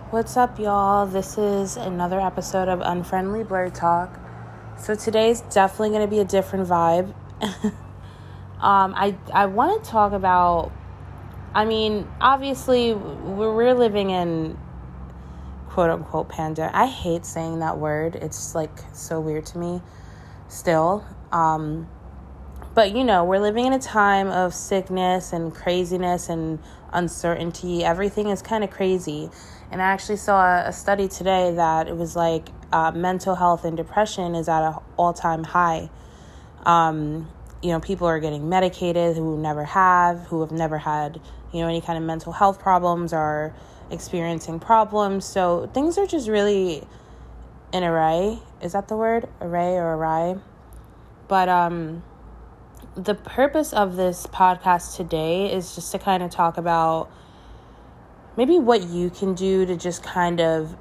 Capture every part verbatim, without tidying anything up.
What's up, y'all? This is another episode of Unfriendly Blur Talk. So today's definitely going to be a different vibe. um, I I want to talk about, I mean, obviously, we're, we're living in quote-unquote pandemic. I hate saying that word. It's, like, so weird to me still. Um, but, you know, we're living in a time of sickness and craziness and uncertainty. Everything is kind of crazy. And I actually saw a study today that it was like uh, mental health and depression is at an all-time high. Um, you know, people are getting medicated who never have, who have never had, you know, any kind of mental health problems or experiencing problems. So things are just really in array. Is that the word? Array or awry? But um, the purpose of this podcast today is just to kind of talk about maybe what you can do to just kind of,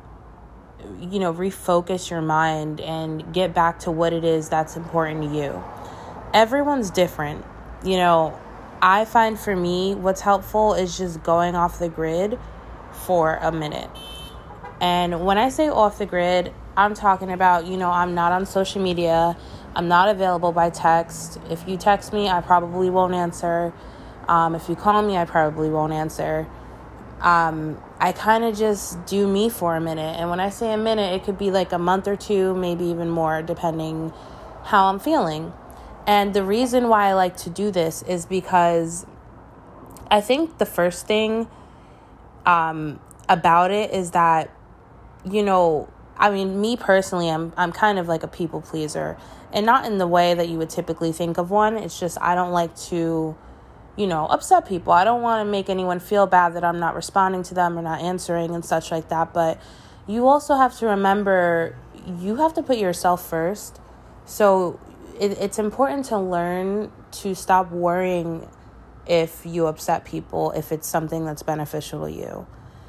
you know, refocus your mind and get back to what it is that's important to you. Everyone's different. You know, I find for me, what's helpful is just going off the grid for a minute. And when I say off the grid, I'm talking about, you know, I'm not on social media. I'm not available by text. If you text me, I probably won't answer. Um, if you call me, I probably won't answer. Um, I kind of just do me for a minute. And when I say a minute, it could be like a month or two, maybe even more, depending how I'm feeling. And the reason why I like to do this is because I think the first thing um, about it is that, you know, I mean, me personally, I'm I'm kind of like a people pleaser. And not in the way that you would typically think of one. It's just I don't like to, you know, upset people. I don't want to make anyone feel bad that I'm not responding to them or not answering and such like that. But you also have to remember, you have to put yourself first. So it, it's important to learn to stop worrying if you upset people, if it's something that's beneficial to you.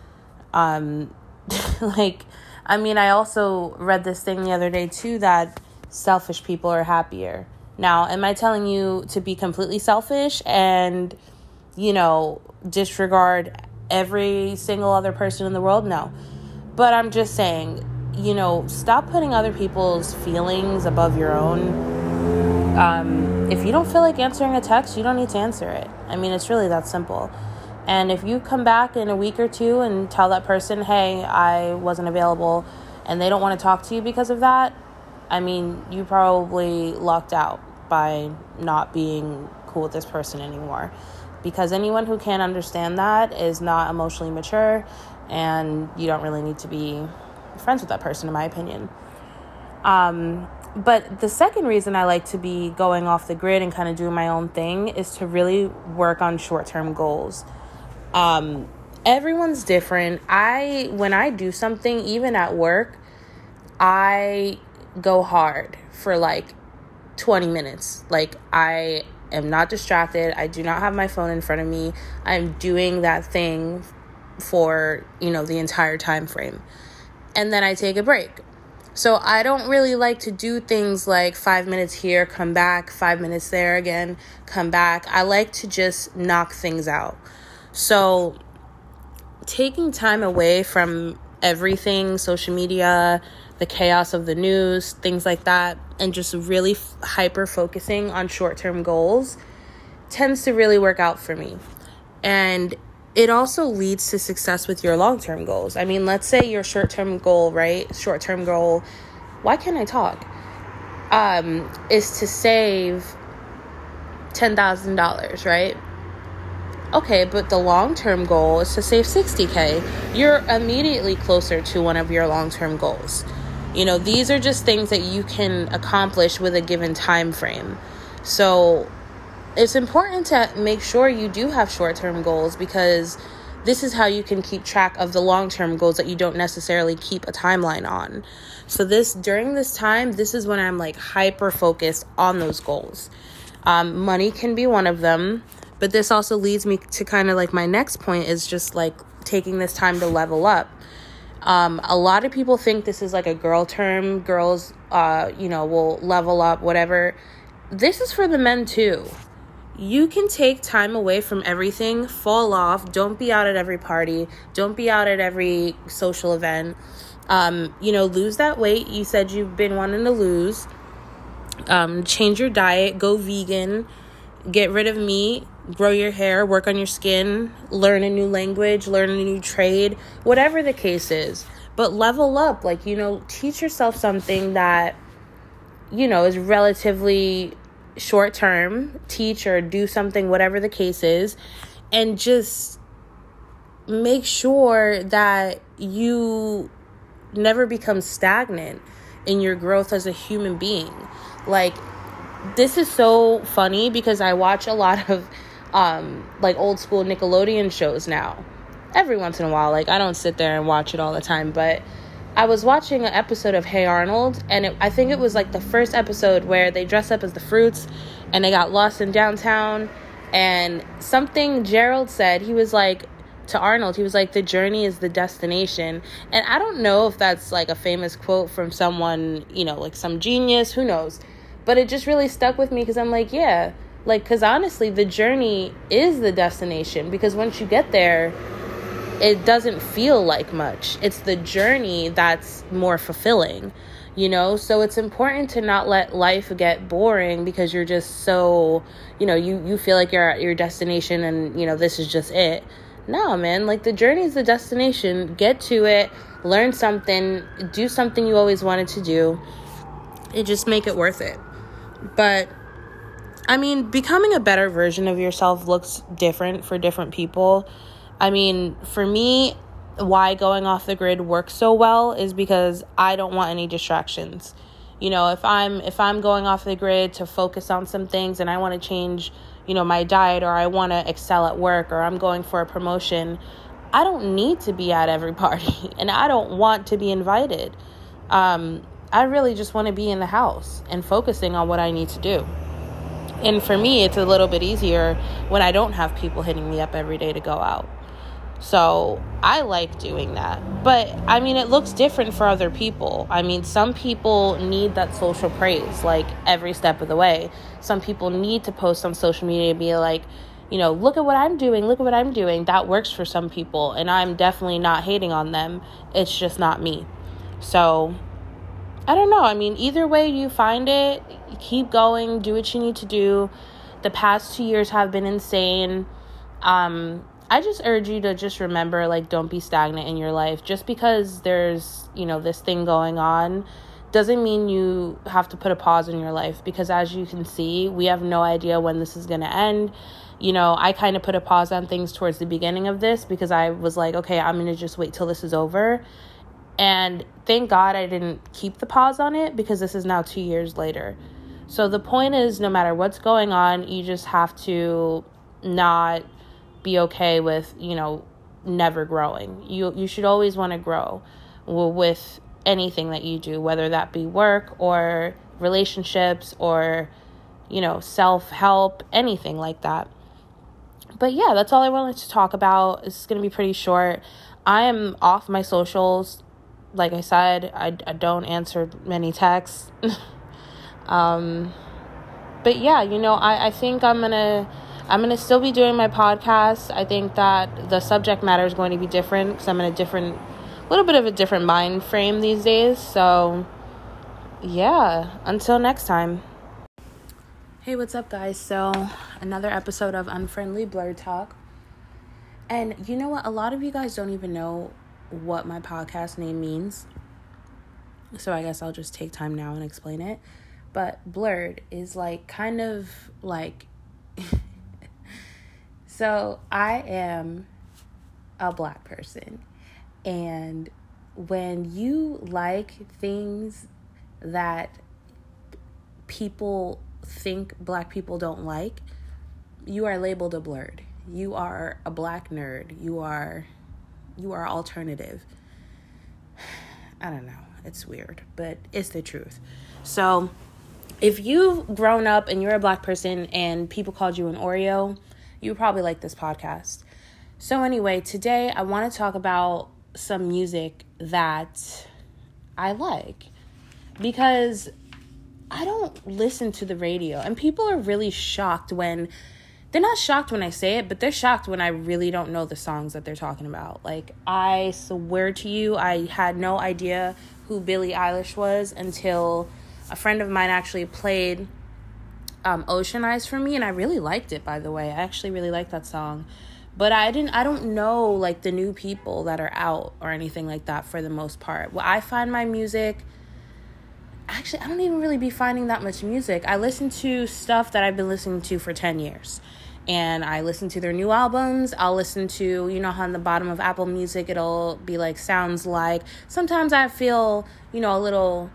Um, like, I mean, I also read this thing the other day too, that selfish people are happier. Now, am I telling you to be completely selfish and, you know, disregard every single other person in the world? No. But I'm just saying, you know, stop putting other people's feelings above your own. Um, if you don't feel like answering a text, you don't need to answer it. I mean, it's really that simple. And if you come back in a week or two and tell that person, hey, I wasn't available, and they don't want to talk to you because of that, I mean, you probably lucked out by not being cool with this person anymore, because anyone who can't understand that is not emotionally mature, and you don't really need to be friends with that person, in my opinion. Um, but the second reason I like to be going off the grid and kind of doing my own thing is to really work on short-term goals. Um, everyone's different. I, when I do something, even at work, I go hard for like twenty minutes. Like, I am not distracted. I do not have my phone in front of me. I'm doing that thing for, you know, the entire time frame. And then I take a break. So I don't really like to do things like five minutes here, come back, five minutes there again, come back. I like to just knock things out. So taking time away from everything, social media, the chaos of the news, things like that, and just really f- hyper focusing on short-term goals tends to really work out for me. And it also leads to success with your long-term goals. I mean, let's say your short-term goal, right? Short-term goal, why can't I talk? Um, is to save ten thousand dollars, right? Okay, but the long-term goal is to save sixty thousand dollars. You're immediately closer to one of your long-term goals. You know, these are just things that you can accomplish with a given time frame. So it's important to make sure you do have short-term goals, because this is how you can keep track of the long-term goals that you don't necessarily keep a timeline on. So this, during this time, this is when I'm like hyper-focused on those goals. Um, money can be one of them. But this also leads me to kind of like my next point is just like taking this time to level up. Um, a lot of people think this is like a girl term. Girls, uh, you know, will level up, whatever. This is for the men too. you can take time away from everything, fall off, don't be out at every party, don't be out at every social event, um, you know, lose that weight you said you've been wanting to lose, um, change your diet, go vegan, get rid of meat, grow your hair, work on your skin, learn a new language, learn a new trade, whatever the case is. But level up, like, you know, teach yourself something that, you know, is relatively short term. Teach or do something, whatever the case is, and just make sure that you never become stagnant in your growth as a human being. Like, this is so funny because I watch a lot of um like old school Nickelodeon shows now. Every once in a while, like, I don't sit there and watch it all the time, but I was watching an episode of Hey Arnold, and it, I think it was like the first episode where they dress up as the Fruits and they got lost in downtown, and something Gerald said, he was like, to Arnold, he was like, the journey is the destination. And I don't know if that's like a famous quote from someone, you know, like some genius, who knows, but it just really stuck with me because I'm like, yeah, like, because honestly, the journey is the destination, because once you get there, it doesn't feel like much. It's the journey that's more fulfilling, you know? So it's important to not let life get boring because you're just so, you know, you, you feel like you're at your destination and, you know, this is just it. No, man, like, the journey is the destination. Get to it, learn something, do something you always wanted to do, and just make it worth it. But, I mean, becoming a better version of yourself looks different for different people. I mean, for me, why going off the grid works so well is because I don't want any distractions. You know, if I'm if I'm going off the grid to focus on some things and I want to change, you know, my diet, or I want to excel at work, or I'm going for a promotion, I don't need to be at every party, and I don't want to be invited. Um, I really just want to be in the house and focusing on what I need to do. And for me, it's a little bit easier when I don't have people hitting me up every day to go out. So I like doing that. But, I mean, it looks different for other people. I mean, some people need that social praise, like, every step of the way. Some people need to post on social media and be like, you know, look at what I'm doing, look at what I'm doing. That works for some people, and I'm definitely not hating on them. It's just not me. So, I don't know. I mean, either way you find it, keep going, do what you need to do. The past two years have been insane. Um... I just urge you to just remember, like, don't be stagnant in your life. Just because there's, you know, this thing going on doesn't mean you have to put a pause in your life, because as you can see, we have no idea when this is going to end. You know, I kind of put a pause on things towards the beginning of this because I was like, okay, I'm going to just wait till this is over. And thank God I didn't keep the pause on it, because this is now two years later. So the point is, no matter what's going on, you just have to not be okay with, you know, never growing. You you should always want to grow with anything that you do, whether that be work or relationships or, you know, self-help, anything like that. But yeah, that's all I wanted to talk about. It's going to be pretty short. I am off my socials. Like I said, I, I don't answer many texts. um, but yeah, you know, I, I think I'm going to I'm going to still be doing my podcast. I think that the subject matter is going to be different because I'm in a different, little bit of a different mind frame these days. So, yeah, until next time. Hey, what's up, guys? So, another episode of Unfriendly Blerd Talk. And you know what? A lot of you guys don't even know what my podcast name means. So, I guess I'll just take time now and explain it. But blerd is like, kind of like... So I am a Black person, and when you like things that people think Black people don't like, you are labeled a blerd. You are a Black nerd. You are, you are alternative. I don't know. It's weird, but it's the truth. So if you've grown up and you're a Black person and people called you an Oreo, you probably like this podcast. So anyway, today I want to talk about some music that I like, because I don't listen to the radio, and people are really shocked when they're not shocked when I say it, but they're shocked when I really don't know the songs that they're talking about. Like, I swear to you, I had no idea who Billie Eilish was until a friend of mine actually played um, Ocean Eyes for me, and I really liked it, by the way. I actually really liked that song. But I didn't, I don't know, like, the new people that are out or anything like that for the most part. Well, I find my music... Actually, I don't even really be finding that much music. I listen to stuff that I've been listening to for ten years. And I listen to their new albums. I'll listen to, you know how on the bottom of Apple Music, it'll be like, sounds like. Sometimes I feel, you know, a little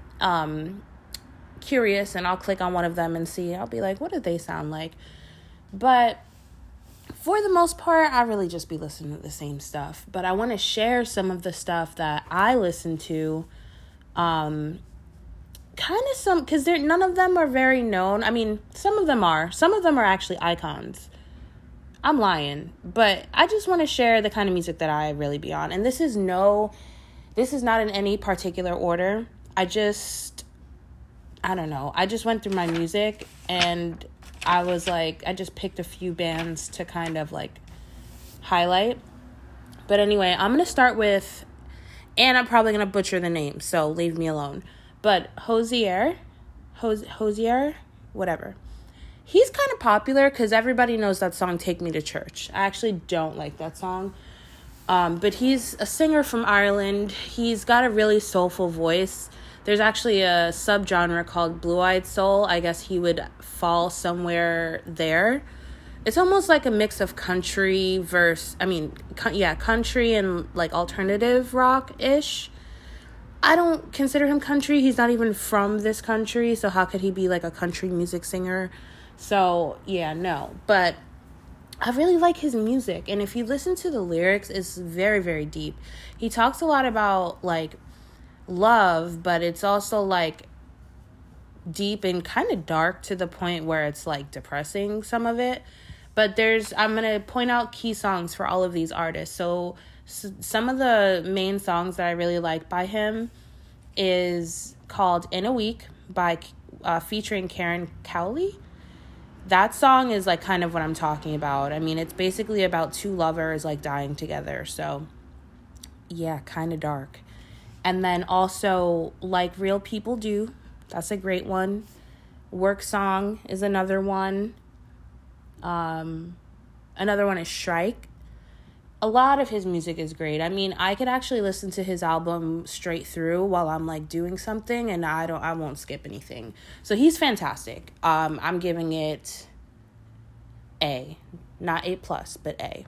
um, curious, and I'll click on one of them and see. I'll be like, what do they sound like? But for the most part, I really just be listening to the same stuff. But I want to share some of the stuff that I listen to. Um... Kind of some, because none of them are very known. I mean, some of them are. Some of them are actually icons. I'm lying. But I just want to share the kind of music that I really be on. And this is no, this is not in any particular order. I just, I don't know. I just went through my music, and I was like, I just picked a few bands to kind of like highlight. But anyway, I'm going to start with, and I'm probably going to butcher the name, so leave me alone. But Hozier, Hos- Hozier, whatever. He's kind of popular because everybody knows that song, Take Me to Church. I actually don't like that song. Um, but he's a singer from Ireland. He's got a really soulful voice. There's actually a subgenre called blue-eyed soul. I guess he would fall somewhere there. It's almost like a mix of country versus, I mean, co- yeah, country and like alternative rock-ish. I don't consider him country. He's not even from this country, so how could he be like a country music singer? So, yeah, no. But I really like his music, and if you listen to the lyrics, it's very, very deep. He talks a lot about, like, love, but it's also, like, deep and kind of dark to the point where it's, like, depressing, some of it. But there's, I'm going to point out key songs for all of these artists. So, some of the main songs that I really like by him is called In a Week by uh, featuring Karen Cowley. That song is like kind of what I'm talking about. I mean, it's basically about two lovers like dying together. So yeah, kind of dark. And then also Like Real People Do. That's a great one. Work Song is another one. Um, another one is Shrike. A lot of his music is great. I mean, I could actually listen to his album straight through while I'm like doing something, and I don't, I won't skip anything. So he's fantastic. Um, I'm giving it A, not A plus, but A.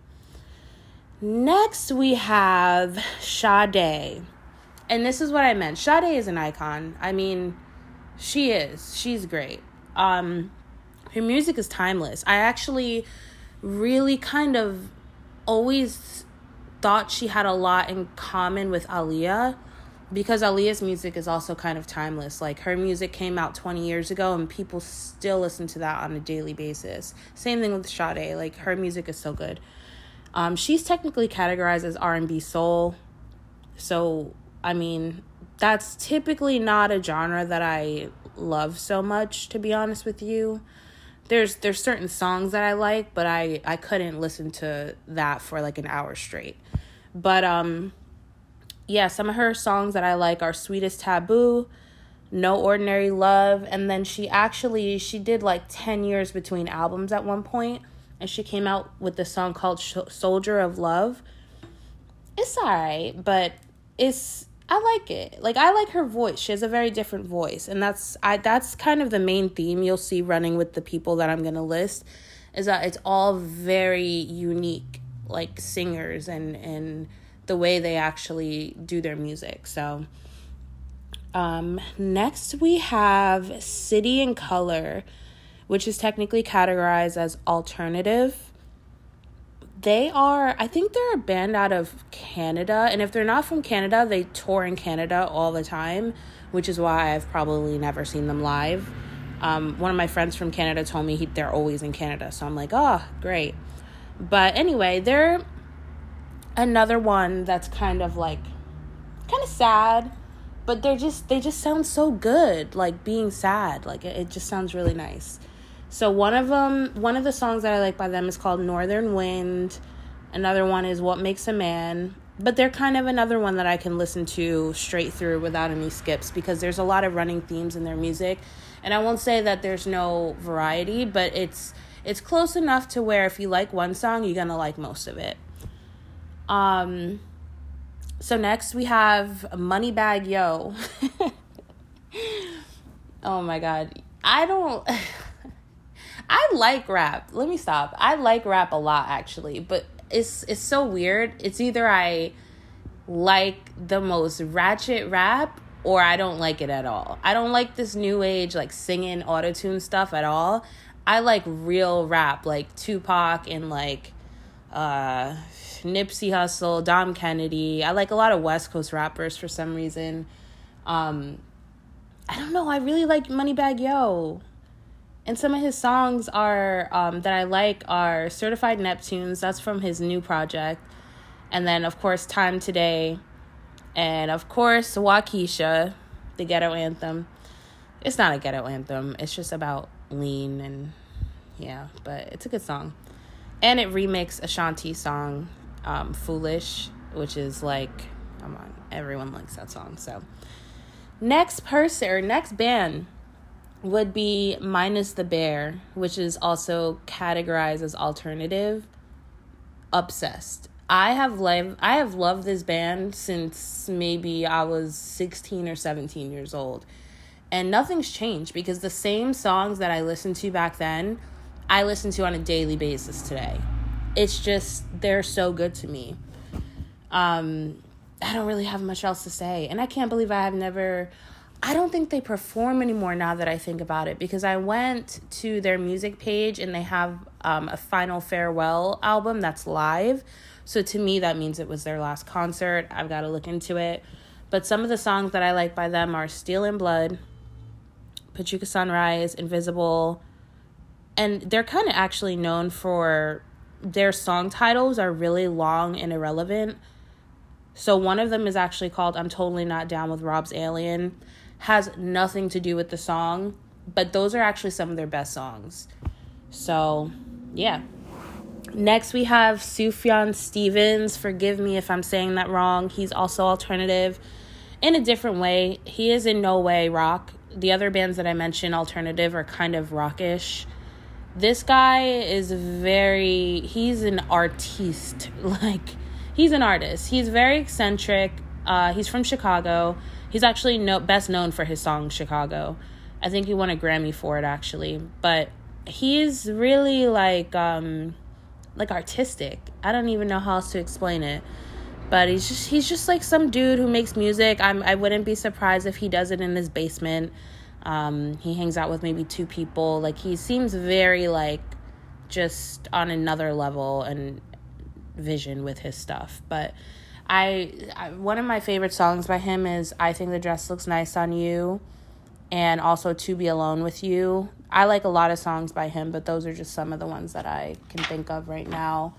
Next we have Sade, and this is what I meant. Sade is an icon. I mean, she is. She's great. Um, her music is timeless. I actually really kind of always thought she had a lot in common with Aaliyah, because Aaliyah's music is also kind of timeless. Like, her music came out twenty years ago and people still listen to that on a daily basis. Same thing with Sade. Like, her music is so good. Um, she's technically categorized as R and B soul. So, I mean, that's typically not a genre that I love so much, to be honest with you. There's there's certain songs that I like, but I, I couldn't listen to that for like an hour straight. But um, yeah, some of her songs that I like are Sweetest Taboo, No Ordinary Love, and then she actually, she did like ten years between albums at one point, and she came out with this song called Soldier of Love. It's alright, but it's, I like it. Like, I like her voice. She has a very different voice. And that's I that's kind of the main theme you'll see running with the people that I'm going to list, is that it's all very unique, like, singers and, and the way they actually do their music. So, um, next we have City and Color, which is technically categorized as alternative. They are, I think they're a band out of Canada, and if they're not from Canada, they tour in Canada all the time, which is why I've probably never seen them live. Um, one of my friends from Canada told me he, they're always in Canada, so I'm like, oh, great. But anyway, they're another one that's kind of like, kind of sad, but they're just, they just sound so good, like being sad. Like, it, it just sounds really nice. So one of them, one of the songs that I like by them is called Northern Wind. Another one is What Makes a Man. But they're kind of another one that I can listen to straight through without any skips, because there's a lot of running themes in their music. And I won't say that there's no variety, but it's it's close enough to where if you like one song, you're going to like most of it. Um, so next we have Moneybagg Yo. Oh my God. I don't... I like rap. Let me stop. I like rap a lot, actually, but it's it's so weird. It's either I like the most ratchet rap or I don't like it at all. I don't like this new age, like, singing autotune stuff at all. I like real rap, like Tupac and, like, uh, Nipsey Hussle, Dom Kennedy. I like a lot of West Coast rappers for some reason. Um, I don't know. I really like Moneybagg Yo. And some of his songs are um, that I like are Certified Neptunes. That's from his new project. And then, of course, Time Today. And, of course, Waukesha, the ghetto anthem. It's not a ghetto anthem. It's just about lean and, yeah. But it's a good song. And it remixed Ashanti's song, um, Foolish, which is like, come on, everyone likes that song. So, next person, or next band would be Minus the Bear, which is also categorized as alternative. Obsessed. I have loved I have loved this band since maybe I was sixteen or seventeen years old. And nothing's changed, because the same songs that I listened to back then, I listen to on a daily basis today. It's just, they're so good to me. Um, I don't really have much else to say. And I can't believe I have never... I don't think they perform anymore now that I think about it, because I went to their music page and they have um, a Final Farewell album that's live. So to me, that means it was their last concert. I've got to look into it. But some of the songs that I like by them are Steel and Blood, Pachuca Sunrise, Invisible. And they're kind of actually known for their song titles are really long and irrelevant. So one of them is actually called I'm Totally Not Down with Rob's Alien. Has nothing to do with the song, but those are actually some of their best songs. So, yeah. Next, we have Sufjan Stevens. Forgive me if I'm saying that wrong. He's also alternative in a different way. He is in no way rock. The other bands that I mentioned, alternative, are kind of rockish. This guy is very... He's an artiste. Like, he's an artist. He's very eccentric. Uh, he's from Chicago. He's actually no, best known for his song, Chicago. I think he won a Grammy for it, actually. But he's really, like, um, like artistic. I don't even know how else to explain it. But he's just, he's just like some dude who makes music. I'm, I wouldn't be surprised if he does it in his basement. Um, he hangs out with maybe two people. Like, he seems very, like, just on another level and vision with his stuff. But... I, I one of my favorite songs by him is I Think the Dress Looks Nice on You, and also To Be Alone with You. I like a lot of songs by him, but those are just some of the ones that I can think of right now.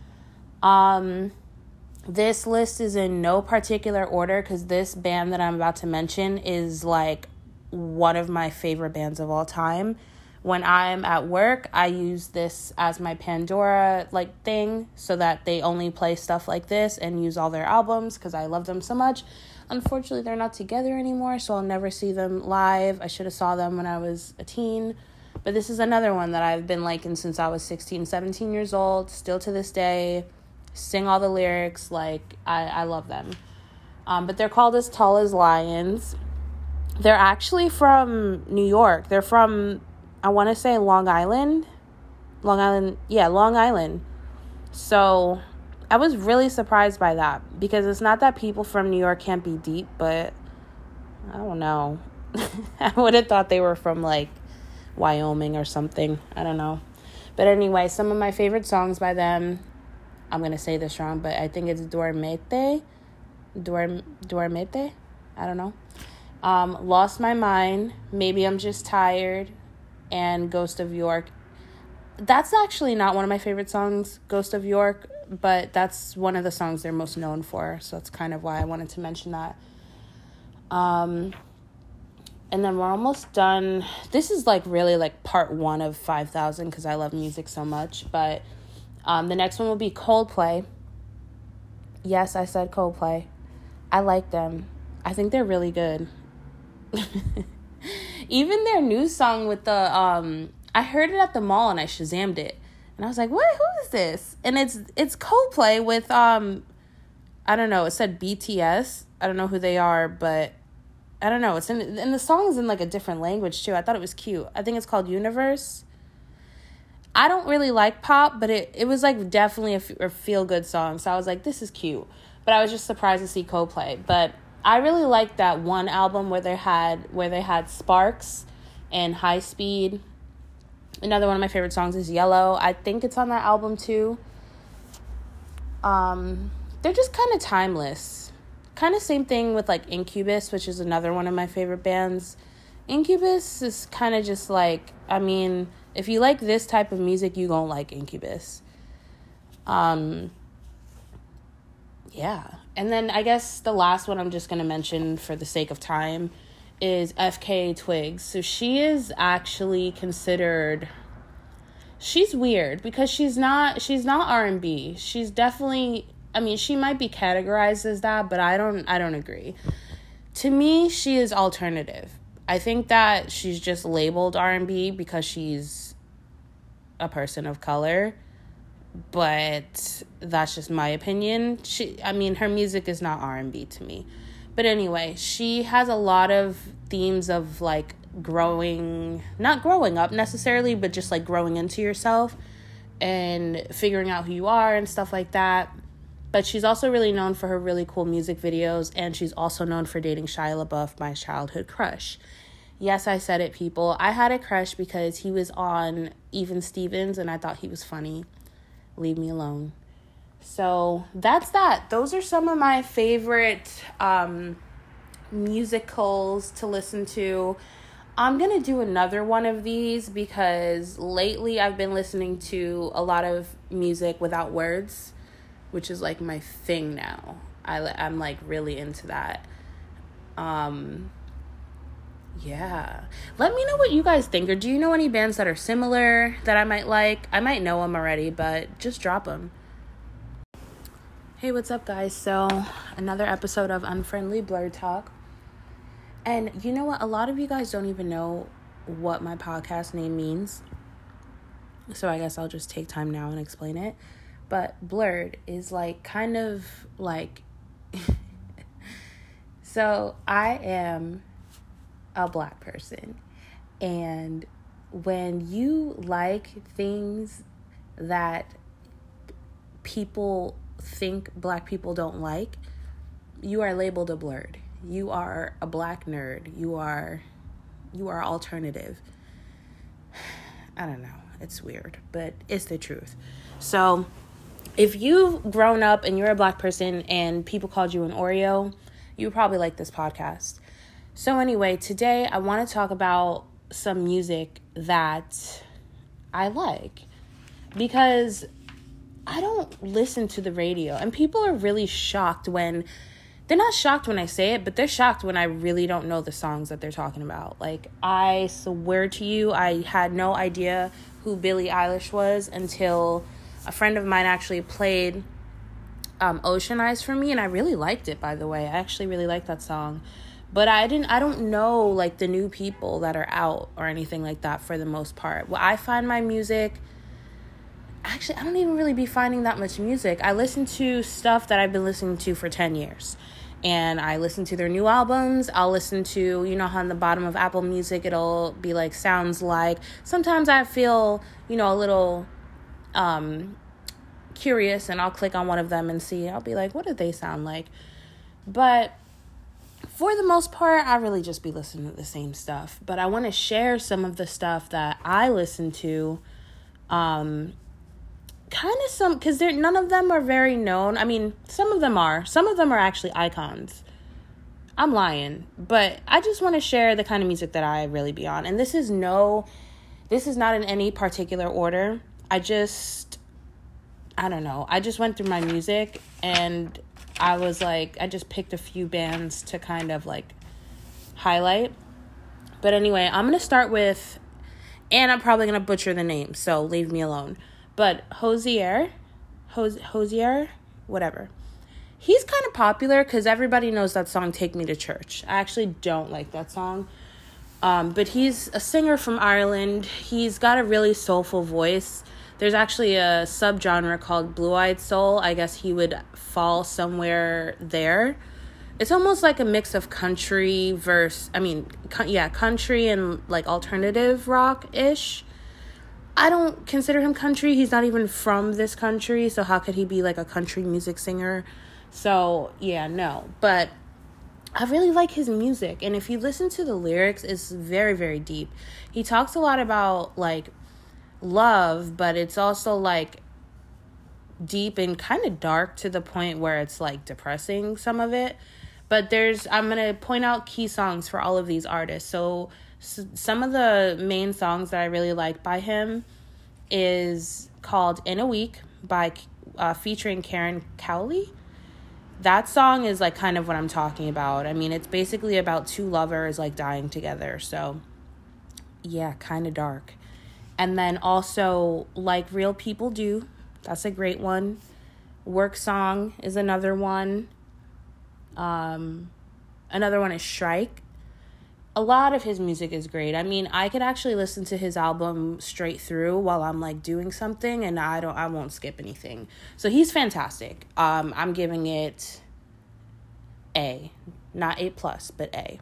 Um, this list is in no particular order, because this band that I'm about to mention is like one of my favorite bands of all time. When I'm at work, I use this as my Pandora like thing, so that they only play stuff like this and use all their albums, because I love them so much. Unfortunately, they're not together anymore, so I'll never see them live. I should have saw them when I was a teen. But this is another one that I've been liking since I was sixteen, seventeen years old. Still to this day, sing all the lyrics. Like, I, I love them. Um, but they're called As Tall as Lions. They're actually from New York. They're from... I want to say Long Island. Long Island. Yeah, Long Island. So I was really surprised by that, because it's not that people from New York can't be deep, but I don't know. I would have thought they were from like Wyoming or something. I don't know. But anyway, some of my favorite songs by them, I'm going to say this wrong, but I think it's Dormete. Dorm, Dormete? I don't know. Um, Lost My Mind. Maybe I'm Just Tired. And Ghost of York. That's actually not one of my favorite songs, Ghost of York, but that's one of the songs they're most known for, so that's kind of why I wanted to mention that. Um, And then we're almost done. This is like really like part one of five thousand because I love music so much. But um, the next one will be Coldplay. Yes, I said Coldplay. I like them. I think they're really good. Even their new song with the, um, I heard it at the mall and I Shazammed it. And I was like, what? Who is this? And it's it's Coldplay with, um, I don't know, it said B T S. I don't know who they are, but I don't know. It's in, and the song is in like a different language too. I thought it was cute. I think it's called Universe. I don't really like pop, but it, it was like definitely a, f- a feel-good song. So I was like, this is cute. But I was just surprised to see Coldplay. But I really liked that one album where they had where they had Sparks and High Speed. Another one of my favorite songs is Yellow. I think it's on that album too. Um, they're just kind of timeless. Kind of same thing with like Incubus, which is another one of my favorite bands. Incubus is kind of just like, I mean, if you like this type of music, you gonna like Incubus. Um, yeah. And then I guess the last one I'm just gonna mention for the sake of time is F K Twigs. So she is actually considered, she's weird because she's not, she's not R and B. She's definitely, I mean, she might be categorized as that, but I don't, I don't agree. To me, she is alternative. I think that she's just labeled R and B because she's a person of color, but that's just my opinion. She, I mean, her music is not R and B to me. But anyway, she has a lot of themes of like growing, not growing up necessarily, but just like growing into yourself and figuring out who you are and stuff like that. But she's also really known for her really cool music videos, and she's also known for dating Shia LaBeouf, my childhood crush. Yes, I said it, people. I had a crush because he was on Even Stevens, and I thought he was funny. Leave me alone. So that's that. Those are some of my favorite um, musicals to listen to. I'm going to do another one of these because lately I've been listening to a lot of music without words, which is like my thing now. I, I'm like really into that. Um, yeah. Let me know what you guys think. Or do you know any bands that are similar that I might like? I might know them already, but just drop them. Hey, what's up, guys? So another episode of Unfriendly Blur Talk. And you know what? A lot of you guys don't even know what my podcast name means. So I guess I'll just take time now and explain it. But blurred is like kind of like, so I am a black person. And when you like things that people think black people don't like, you are labeled a blurred. You are a black nerd. You are, you are alternative. I don't know. It's weird, but it's the truth. So if you've grown up and you're a black person and people called you an Oreo, you probably like this podcast. So anyway, today I want to talk about some music that I like because I don't listen to the radio, and people are really shocked when, they're not shocked when I say it, but they're shocked when I really don't know the songs that they're talking about. Like, I swear to you, I had no idea who Billie Eilish was until a friend of mine actually played um, Ocean Eyes for me, and I really liked it, by the way. I actually really liked that song. But I didn't, I don't know, like, the new people that are out or anything like that for the most part. Well, I find my music, actually, I don't even really be finding that much music. I listen to stuff that I've been listening to for ten years. And I listen to their new albums. I'll listen to, you know, how on the bottom of Apple Music, it'll be like, sounds like. Sometimes I feel, you know, a little um, curious, and I'll click on one of them and see. I'll be like, what do they sound like? But for the most part, I really just be listening to the same stuff. But I want to share some of the stuff that I listen to. Um, kind of some, because none of them are very known. I mean, some of them are. Some of them are actually icons. I'm lying. But I just want to share the kind of music that I really be on. And this is no, this is not in any particular order. I just, I don't know. I just went through my music and I was like, I just picked a few bands to kind of like highlight. But anyway, I'm going to start with, and I'm probably going to butcher the name, so leave me alone. But Hozier, Hos- Hozier, whatever. He's kind of popular because everybody knows that song, Take Me to Church. I actually don't like that song. Um, but he's a singer from Ireland. He's got a really soulful voice. There's actually a subgenre called Blue-Eyed Soul. I guess he would fall somewhere there. It's almost like a mix of country versus, I mean, co- yeah, country and like alternative rock-ish. I don't consider him country. He's not even from this country, so how could he be like a country music singer? So, yeah, no. But I really like his music, and if you listen to the lyrics, it's very, very deep. He talks a lot about, like, love, but it's also, like, deep and kind of dark to the point where it's, like, depressing, some of it. But there's, I'm going to point out key songs for all of these artists. So, s- some of the main songs that I really like by him is called In a Week by, uh, featuring Karen Cowley. That song is, like, kind of what I'm talking about. I mean, it's basically about two lovers, like, dying together. So, yeah, kind of dark. And then also, Like Real People Do. That's a great one. Work Song is another one. Um, another one is Shrike. A lot of his music is great. I mean, I could actually listen to his album straight through while I'm, like, doing something, and I don't, I won't skip anything. So he's fantastic. Um, I'm giving it A, not A plus, but A.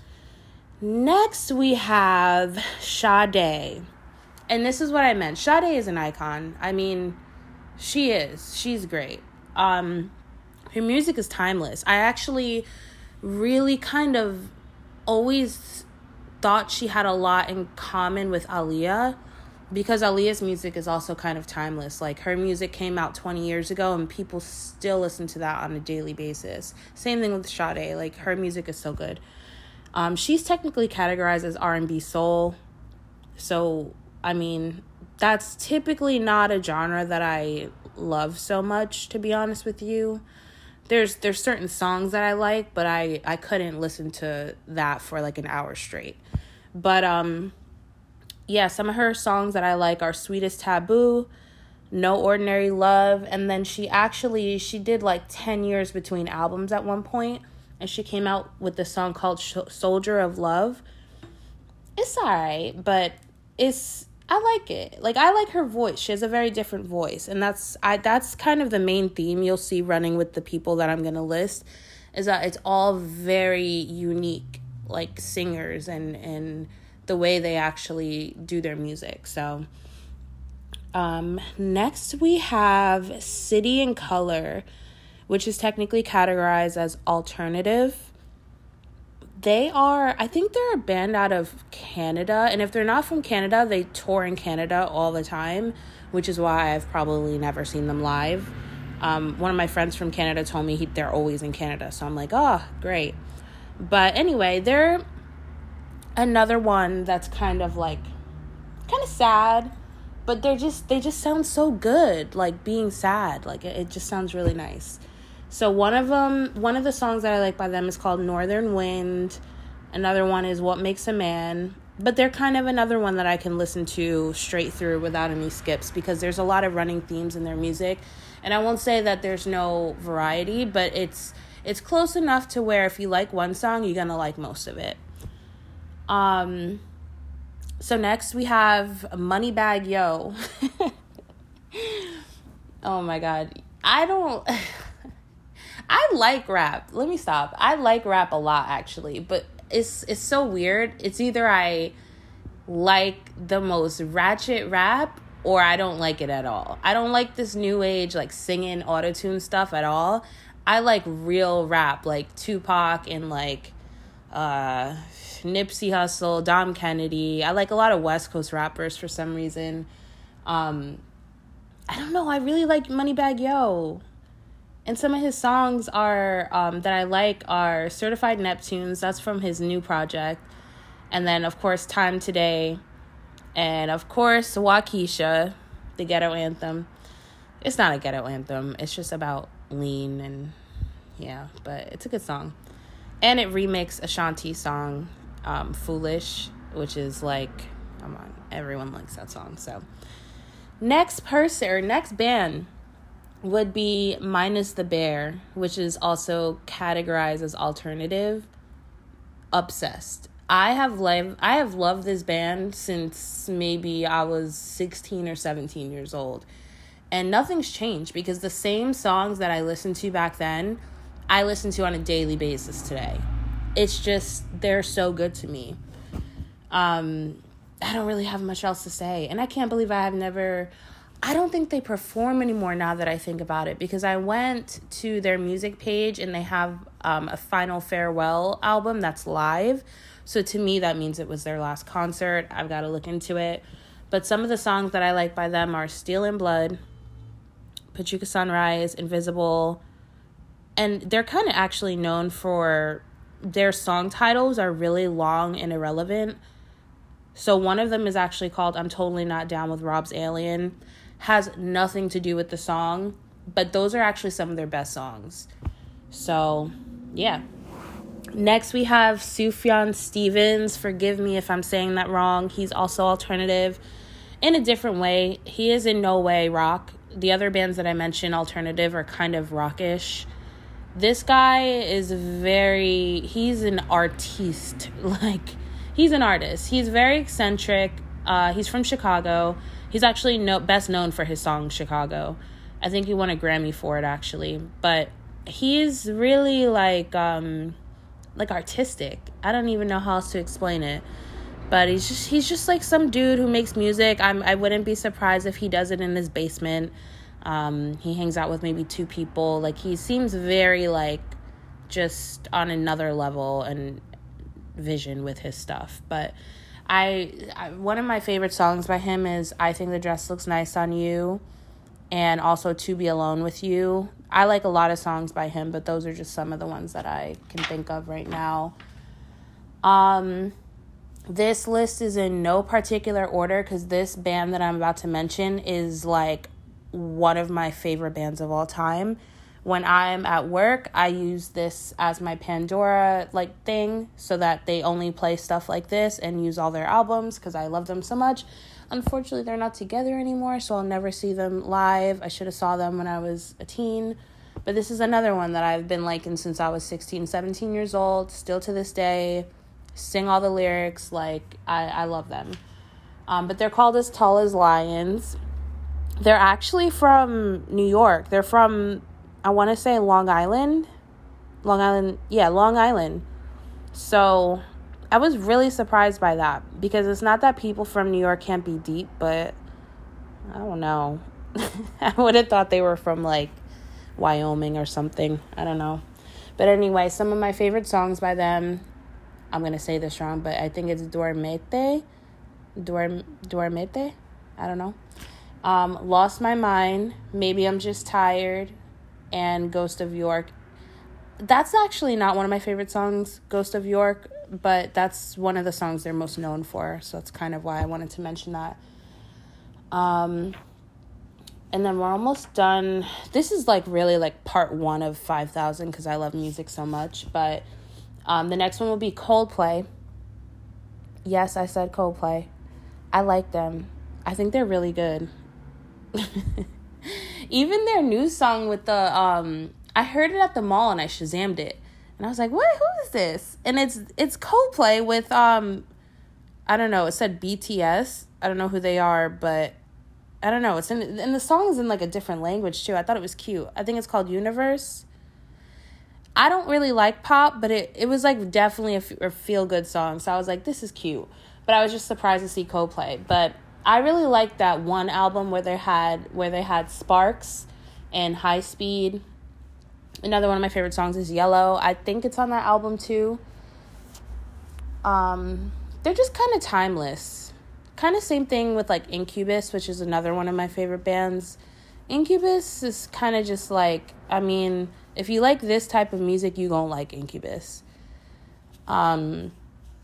Next, we have Sade, and this is what I meant. Sade is an icon. I mean, she is. She's great. Um, her music is timeless. I actually really kind of always thought she had a lot in common with Aaliyah, because Aaliyah's music is also kind of timeless. Like, her music came out twenty years ago and people still listen to that on a daily basis. Same thing with Sade. Like, her music is so good. Um, she's technically categorized as R and B soul. So, I mean, that's typically not a genre that I love so much, to be honest with you. There's there's certain songs that I like, but I, I couldn't listen to that for like an hour straight. But um, yeah, some of her songs that I like are Sweetest Taboo, No Ordinary Love, and then she actually, she did like ten years between albums at one point, and she came out with the song called Sh- Soldier of Love. It's alright, but it's, I like it. Like, I like her voice. She has a very different voice. And that's I that's kind of the main theme you'll see running with the people that I'm going to list, is that it's all very unique, like, singers and, and the way they actually do their music. So, um, next we have City and Color, which is technically categorized as alternative. They are, I think they're a band out of Canada, and if they're not from Canada, they tour in Canada all the time, which is why I've probably never seen them live. Um, one of my friends from Canada told me he, they're always in Canada, so I'm like, oh, great. But anyway, they're another one that's kind of like, kind of sad, but they're just, they just sound so good, like being sad. Like, it, it just sounds really nice. So one of them, one of the songs that I like by them is called Northern Wind. Another one is What Makes a Man. But they're kind of another one that I can listen to straight through without any skips, because there's a lot of running themes in their music. And I won't say that there's no variety, but it's it's close enough to where if you like one song, you're going to like most of it. Um. So next we have Moneybagg Yo. Oh my God. I don't... I like rap. Let me stop. I like rap a lot, actually, but it's it's so weird. It's either I like the most ratchet rap or I don't like it at all. I don't like this new age, like, singing autotune stuff at all. I like real rap, like Tupac and like uh, Nipsey Hussle, Dom Kennedy. I like a lot of West Coast rappers for some reason. Um, I don't know. I really like Moneybagg Yo. And some of his songs are um, that I like are Certified Neptunes. That's from his new project. And then, of course, Time Today. And, of course, Waukesha, the ghetto anthem. It's not a ghetto anthem. It's just about lean and, yeah. But it's a good song. And it remixed Ashanti's song. um, Foolish, which is like, come on, everyone likes that song. So next person or next band would be Minus the Bear, which is also categorized as alternative. Obsessed. I have loved I have loved this band since maybe I was sixteen or seventeen years old. And nothing's changed because the same songs that I listened to back then, I listen to on a daily basis today. It's just, they're so good to me. Um, I don't really have much else to say. And I can't believe I have never, I don't think they perform anymore now that I think about it, because I went to their music page and they have um, a Final Farewell album that's live. So to me, that means it was their last concert. I've got to look into it. But some of the songs that I like by them are Steel and Blood, Pachuca Sunrise, Invisible, and they're kind of actually known for their song titles are really long and irrelevant. So one of them is actually called I'm Totally Not Down with Rob's Alien. Has nothing to do with the song, but those are actually some of their best songs. So, yeah. Next, we have Sufjan Stevens. Forgive me if I'm saying that wrong. He's also alternative in a different way. He is in no way rock. The other bands that I mentioned, alternative, are kind of rockish. This guy is very, he's an artiste. Like, he's an artist. He's very eccentric. Uh, he's from Chicago. He's actually no, best known for his song, Chicago. I think he won a Grammy for it, actually. But he's really, like, um, like artistic. I don't even know how else to explain it. But he's just he's just like some dude who makes music. I'm I wouldn't be surprised if he does it in his basement. Um, he hangs out with maybe two people. Like, he seems very like just on another level and vision with his stuff. But I, I one of my favorite songs by him is I Think the Dress Looks Nice on You, and also To Be Alone with You. I like a lot of songs by him, but those are just some of the ones that I can think of right now. Um. This list is in no particular order because this band that I'm about to mention is like one of my favorite bands of all time. When I'm at work, I use this as my Pandora like thing so that they only play stuff like this and use all their albums because I love them so much. Unfortunately, they're not together anymore, so I'll never see them live. I should have saw them when I was a teen. But this is another one that I've been liking since I was sixteen, seventeen years old, still to this day. Sing all the lyrics, like, I, I love them. Um, but they're called As Tall as Lions. They're actually from New York. They're from, I want to say Long Island. Long Island, yeah, Long Island. So I was really surprised by that because it's not that people from New York can't be deep, but I don't know. I would have thought they were from, like, Wyoming or something. I don't know. But anyway, some of my favorite songs by them, I'm going to say this wrong, but I think it's Dormete. Dorm, Dormete? I don't know. Um, Lost My Mind, Maybe I'm Just Tired, and Ghost of York. That's actually not one of my favorite songs, Ghost of York, but that's one of the songs they're most known for, so that's kind of why I wanted to mention that. Um, and then we're almost done. This is like really like part one of five thousand because I love music so much, but Um, the next one will be Coldplay. Yes, I said Coldplay. I like them. I think they're really good. Even their new song with the, um, I heard it at the mall and I Shazammed it. And I was like, what? Who is this? And it's it's Coldplay with, um, I don't know, it said B T S. I don't know who they are, but I don't know. It's in, and the song's in like a different language too. I thought it was cute. I think it's called Universe. I don't really like pop, but it, it was, like, definitely a, f- a feel-good song. So I was like, this is cute. But I was just surprised to see Coldplay. But I really liked that one album where they had where they had Sparks and High Speed. Another one of my favorite songs is Yellow. I think it's on that album, too. Um, they're just kind of timeless. Kind of same thing with, like, Incubus, which is another one of my favorite bands. Incubus is kind of just, like, I mean, if you like this type of music, you gonna like Incubus. Um,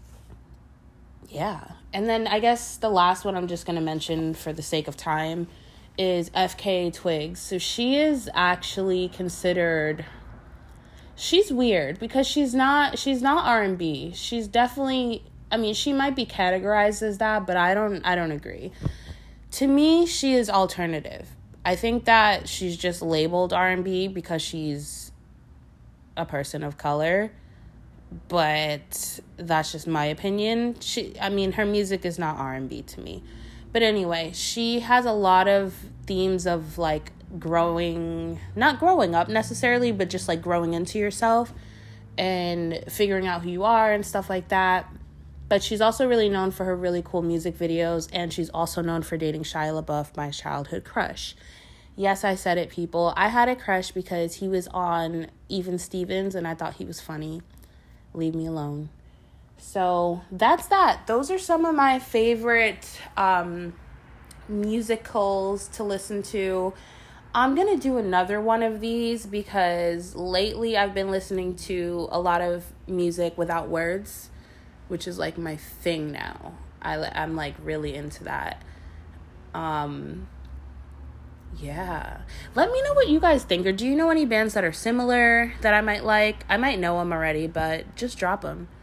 yeah. And then I guess the last one I'm just gonna mention for the sake of time is F K A Twigs. So she is actually considered she's weird because she's not she's not R and B. She's definitely, I mean, she might be categorized as that, but I don't I don't agree. To me, she is alternative. I think that she's just labeled R and B because she's a person of color, but that's just my opinion. She I mean, her music is not R and B to me. But anyway, she has a lot of themes of like growing, not growing up necessarily, but just like growing into yourself and figuring out who you are and stuff like that. But she's also really known for her really cool music videos, and she's also known for dating Shia LaBeouf, my childhood crush. Yes, I said it, people. I had a crush because he was on Even Stevens, and I thought he was funny. Leave me alone. So that's that. Those are some of my favorite um, musicals to listen to. I'm going to do another one of these because lately I've been listening to a lot of music without words, which is like my thing now. I, I'm like really into that. Um, yeah. Let me know what you guys think. Or do you know any bands that are similar that I might like? I might know them already, but just drop them.